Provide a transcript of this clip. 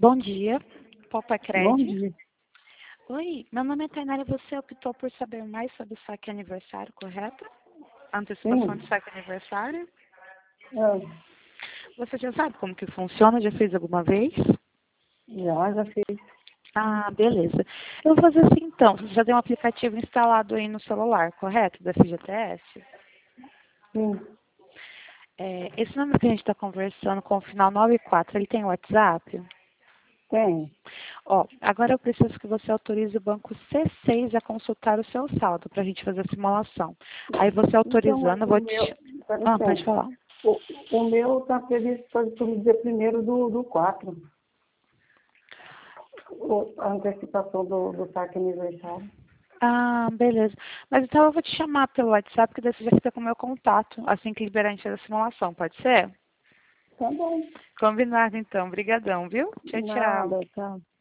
Bom dia, Poupa Bom Cred. dia. Oi, meu nome é Tainara e você optou por saber mais sobre o saque aniversário, correto? Antecipação Sim. de saque aniversário. Ah, Você já sabe como que funciona? Já fez alguma vez? já fiz. Ah, beleza. Eu vou fazer assim então. Você já tem um aplicativo instalado aí no celular, correto? Da FGTS? Sim. Esse número que a gente está conversando com o final 94, ele tem WhatsApp? Tem. Ó, agora eu preciso que você autorize o banco C6 a consultar o seu saldo para a gente fazer a simulação. Aí você Então, autorizando, mas eu o vou meu, te... dá Ah, pode licença. falar. O meu está previsto para no dia 1º do 4. A antecipação do saque aniversário. Ah, beleza. Mas então eu vou te chamar pelo WhatsApp, que daí você já fica com o meu contato, assim que liberar a gente da simulação, pode ser? Tá bom. Combinado então. Obrigadão, viu? Tchau, tchau. Nada, tá.